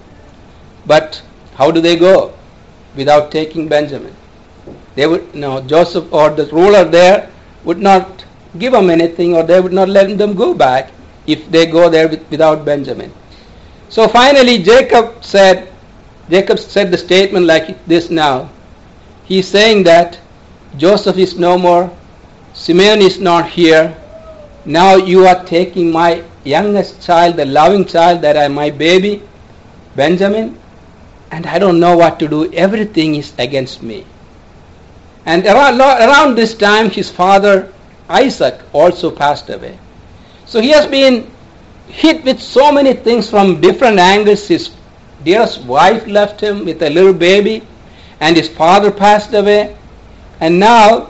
But how do they go without taking Benjamin? They would, no, Joseph or the ruler there would not give them anything, or they would not let them go back if they go there with, without Benjamin. So finally Jacob said, Jacob said the statement like this now. He's saying that Joseph is no more, Simeon is not here, now you are taking my youngest child, the loving child that I, my baby, Benjamin, and I don't know what to do. Everything is against me. And around, around this time his father Isaac also passed away. So he has been hit with so many things from different angles. His dearest wife left him with a little baby, and his father passed away, and now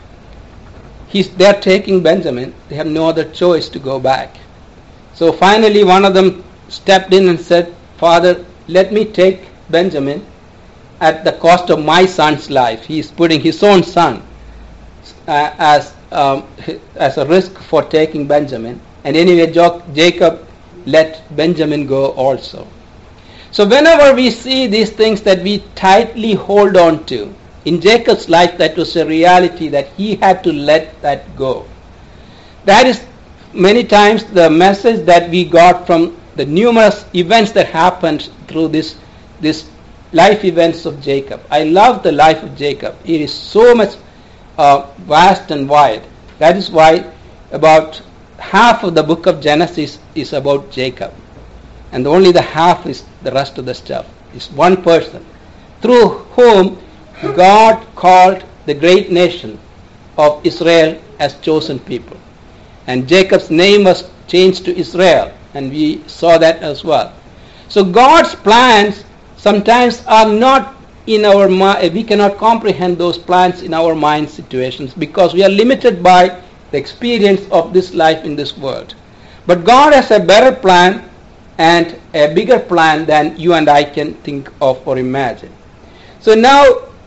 he's, they're taking Benjamin. They have no other choice to go back. So finally one of them stepped in and said, Father, let me take Benjamin at the cost of my son's life. He's putting his own son uh, as um, as a risk for taking Benjamin. And anyway, jo- Jacob let Benjamin go also. So whenever we see these things that we tightly hold on to, in Jacob's life that was a reality that he had to let that go. That is many times the message that we got from the numerous events that happened through this this life events of Jacob. I love the life of Jacob. It is so much uh, vast and wide. That is why about half of the book of Genesis is about Jacob, and only the half is the rest of the stuff. It's one person through whom God called the great nation of Israel as chosen people. And Jacob's name was changed to Israel, and we saw that as well. So God's plans sometimes are not in our mind. We cannot comprehend those plans in our mind situations because we are limited by the experience of this life in this world. But God has a better plan and a bigger plan than you and I can think of or imagine. So now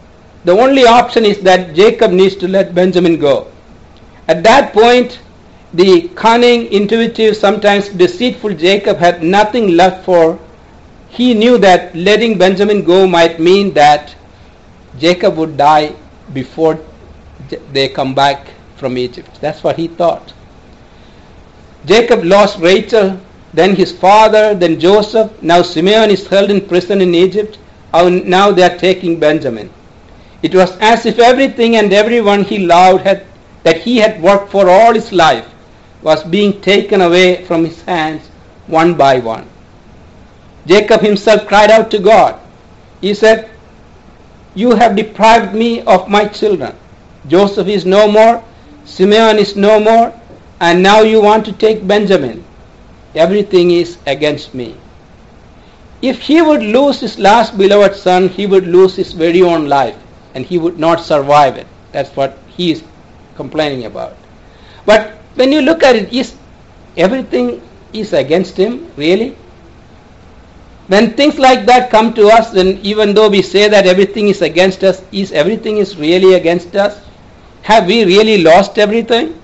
the only option is that Jacob needs to let Benjamin go. At that point, the cunning, intuitive, sometimes deceitful Jacob had nothing left for. He knew that letting Benjamin go might mean that Jacob would die before they come back from Egypt. That's what he thought. Jacob lost Rachel, then his father, then Joseph. Now Simeon is held in prison in Egypt. Now they are taking Benjamin. It was as if everything and everyone he loved had, that he had worked for all his life, was being taken away from his hands one by one. Jacob himself cried out to God. He said, "You have deprived me of my children. Joseph is no more, Simeon is no more, and now you want to take Benjamin. Everything is against me." If he would lose his last beloved son, he would lose his very own life, and he would not survive it. That's what he is complaining about. But when you look at it, is everything is against him, really? When things like that come to us, then even though we say that everything is against us, is everything is really against us? Have we really lost everything?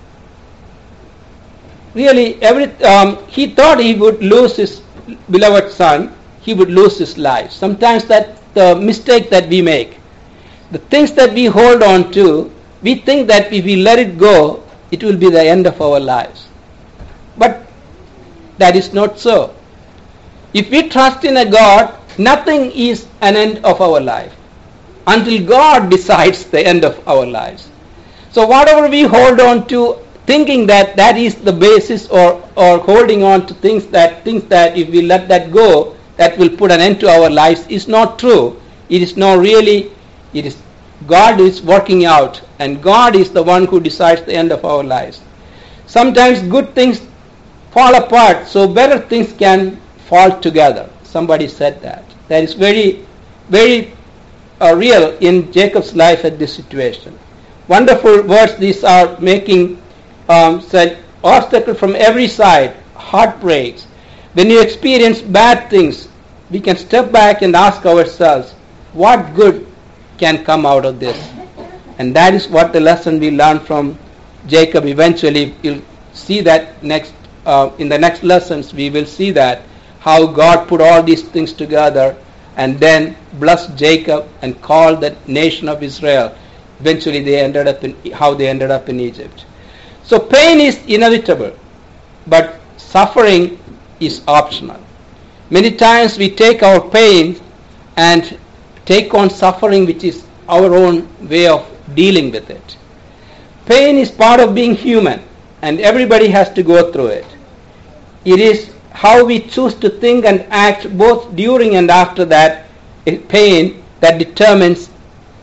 Really, every um, he thought he would lose his beloved son, he would lose his life. Sometimes that's the mistake that we make. The things that we hold on to, we think that if we let it go, it will be the end of our lives. But that is not so. If we trust in a God, nothing is an end of our life until God decides the end of our lives. So whatever we hold on to, thinking that that is the basis, or, or holding on to things that things that if we let that go, that will put an end to our lives, is not true. It is not really, it is God is working out, and God is the one who decides the end of our lives. Sometimes good things fall apart, so better things can fall together. Somebody said that. That is very, very uh, real in Jacob's life at this situation. Wonderful words these are, making um, said, obstacle from every side, heartbreaks. When you experience bad things, we can step back and ask ourselves, what good can come out of this? And that is what the lesson we learn from Jacob. Eventually, you'll see that next uh, in the next lessons. We will see that how God put all these things together and then blessed Jacob and called the nation of Israel. Eventually, they ended up in how they ended up in Egypt. So pain is inevitable, but suffering is optional. Many times we take our pain and take on suffering, which is our own way of dealing with it. Pain is part of being human, and everybody has to go through it. It is how we choose to think and act both during and after that pain that determines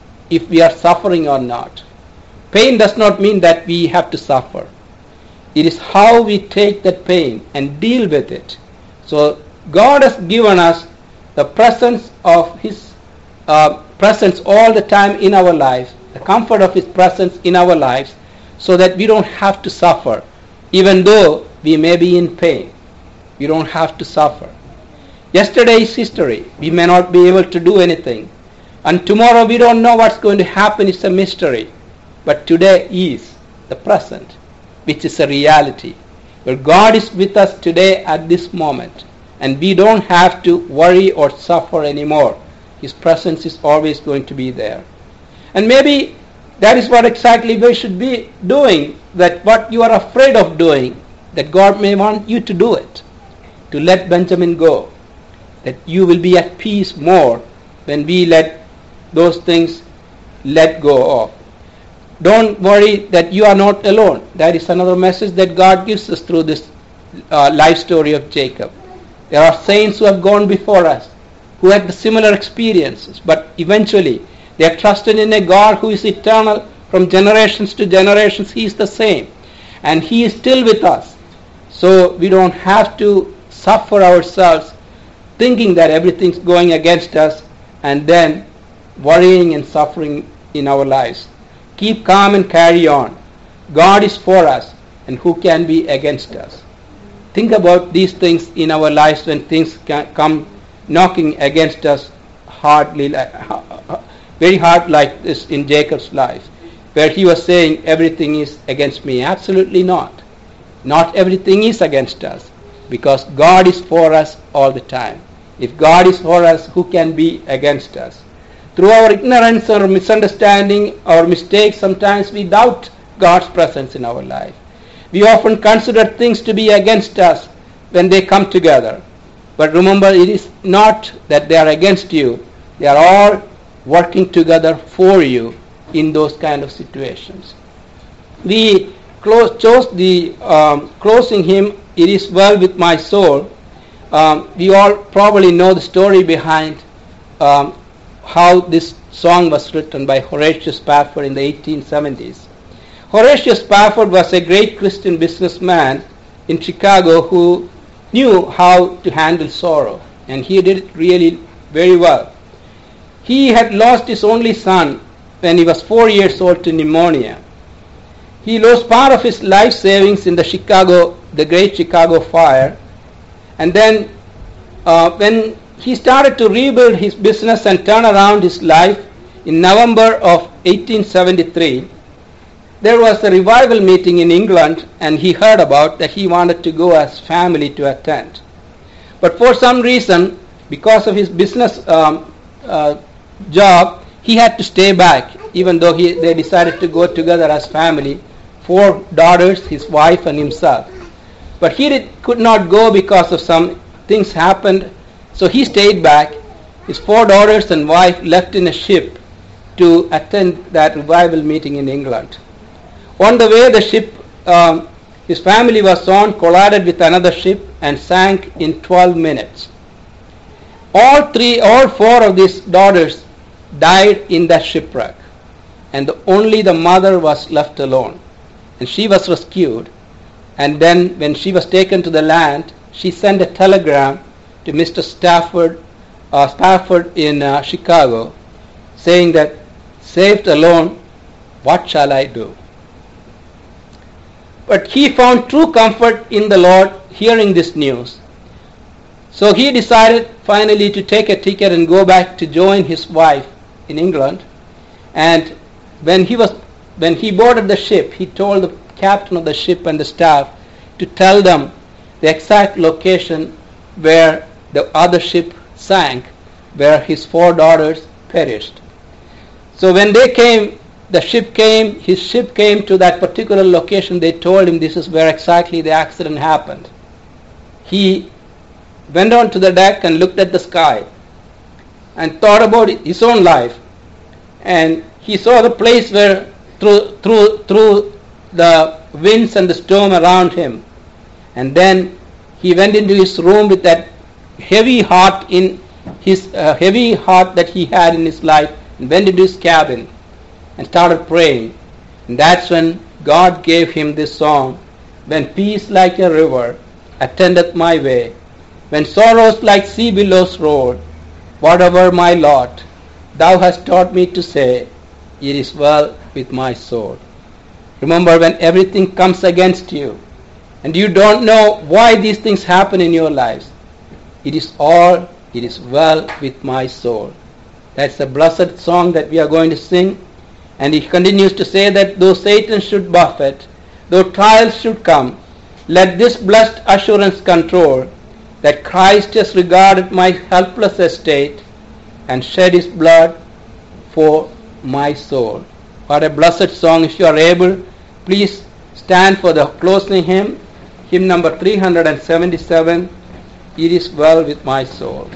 if we are suffering or not. Pain does not mean that we have to suffer. It is how we take that pain and deal with it. So God has given us the presence of His uh, presence all the time in our lives, the comfort of His presence in our lives, so that we don't have to suffer. Even though we may be in pain, we don't have to suffer. Yesterday is history. We may not be able to do anything. And tomorrow we don't know what's going to happen. It's a mystery. But today is the present, which is a reality, where God is with us today at this moment. And we don't have to worry or suffer anymore. His presence is always going to be there. And maybe that is what exactly we should be doing, that what you are afraid of doing, that God may want you to do it, to let Benjamin go, that you will be at peace more when we let those things let go of. Don't worry that you are not alone. That is another message that God gives us through this uh, life story of Jacob. There are saints who have gone before us, who had the similar experiences, but eventually they are trusted in a God who is eternal from generations to generations. He is the same, and He is still with us. So we don't have to suffer ourselves thinking that everything's going against us and then worrying and suffering in our lives. Keep calm and carry on. God is for us, and who can be against us? Think about these things in our lives when things can come knocking against us hardly, very hard like this in Jacob's life, where he was saying everything is against me. Absolutely not. Not everything is against us, because God is for us all the time. If God is for us, who can be against us? Through our ignorance or misunderstanding or mistakes, sometimes we doubt God's presence in our life. We often consider things to be against us when they come together. But remember, it is not that they are against you. They are all working together for you in those kind of situations. We close, chose the um, closing hymn, "It Is Well With My Soul." Um, we all probably know the story behind um, how this song was written by Horatio Spafford in the eighteen seventies. Horatio Spafford was a great Christian businessman in Chicago who knew how to handle sorrow, and he did it really very well. He had lost his only son when he was four years old to pneumonia. He lost part of his life savings in the Chicago, the Great Chicago Fire, and then uh, when he started to rebuild his business and turn around his life in November of eighteen seventy-three, there was a revival meeting in England, and he heard about that. He wanted to go as family to attend. But for some reason, because of his business um, uh, job, he had to stay back, even though he, they decided to go together as family, four daughters, his wife, and himself. But he did, could not go because of some things happened, so he stayed back. His four daughters and wife left in a ship to attend that revival meeting in England. On the way, the ship um, his family was on collided with another ship and sank in twelve minutes. All three, all four of these daughters died in that shipwreck, and the, only the mother was left alone, and she was rescued. And then when she was taken to the land, she sent a telegram to Mister Stafford, uh, Spafford in uh, Chicago, saying that, "Saved alone, what shall I do?" But he found true comfort in the Lord hearing this news. So he decided finally to take a ticket and go back to join his wife in England. And when he was when he boarded the ship, he told the captain of the ship and the staff to tell them the exact location where the other ship sank, where his four daughters perished. So when they came, the ship came, his ship came to that particular location. They told him this is where exactly the accident happened. He went on to the deck and looked at the sky and thought about his own life. And he saw the place where through through through the winds and the storm around him. And then he went into his room with that heavy heart in his uh, heavy heart that he had in his life, and went into his cabin and started praying. And that's when God gave him this song: "When peace like a river attendeth my way, when sorrows like sea billows roll, whatever my lot, thou hast taught me to say, it is well with my soul." Remember, when everything comes against you and you don't know why these things happen in your lives, it is all, it is well with my soul. That's a blessed song that we are going to sing. And he continues to say that though Satan should buffet, though trials should come, let this blessed assurance control, that Christ has regarded my helpless estate and shed his blood for my soul. What a blessed song. If you are able, please stand for the closing hymn, hymn number three hundred seventy-seven, "It is Well with My Soul."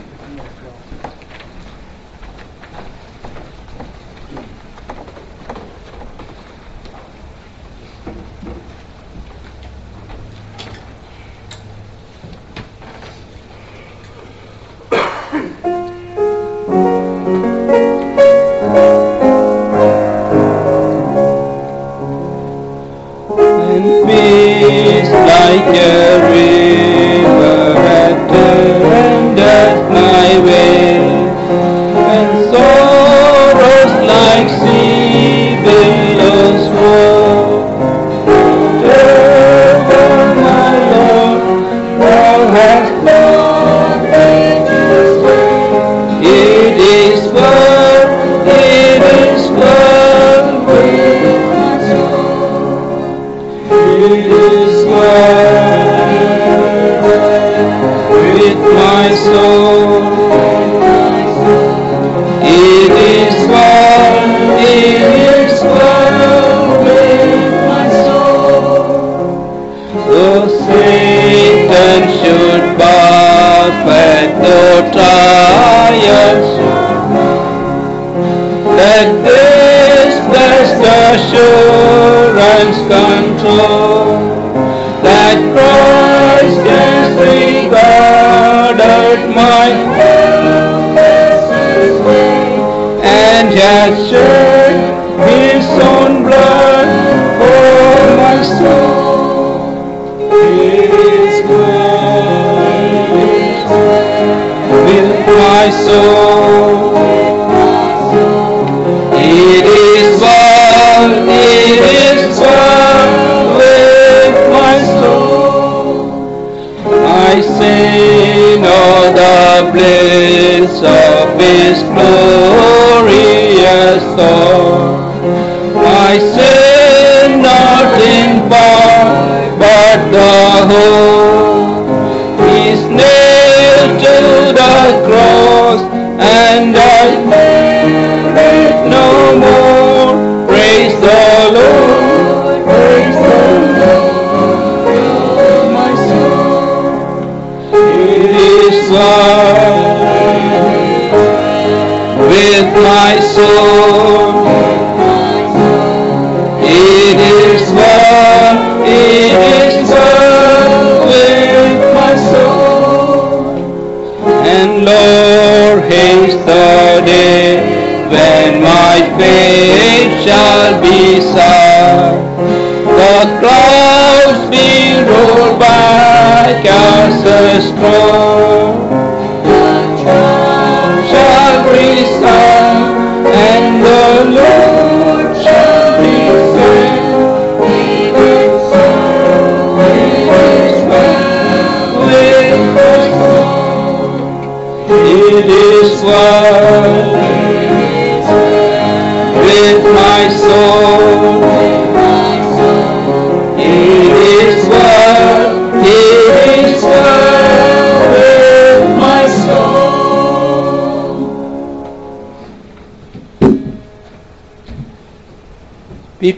Like a river attendeth my way, and sorrows like sea billows roll. Ever, my Lord, thou hast taught me to say, it is well, it It is well with my soul. It is well, it is well with my soul. Though Satan should buffet, though trials should come, let this blessed assurance control that Christ has regarded my helpless way and has shed His own blood for my soul. It is well with my soul. It is well, it is well with my soul. I sing of the bliss of His glorious thought. I sing not in part, but the whole. He's nailed to the cross, and I bear it no more. Praise the Lord, praise the Lord, oh my soul. It is well with my soul. It is well, it is well with my soul. And Lord, haste the day when my faith shall be sad. The clouds be rolled back as a storm.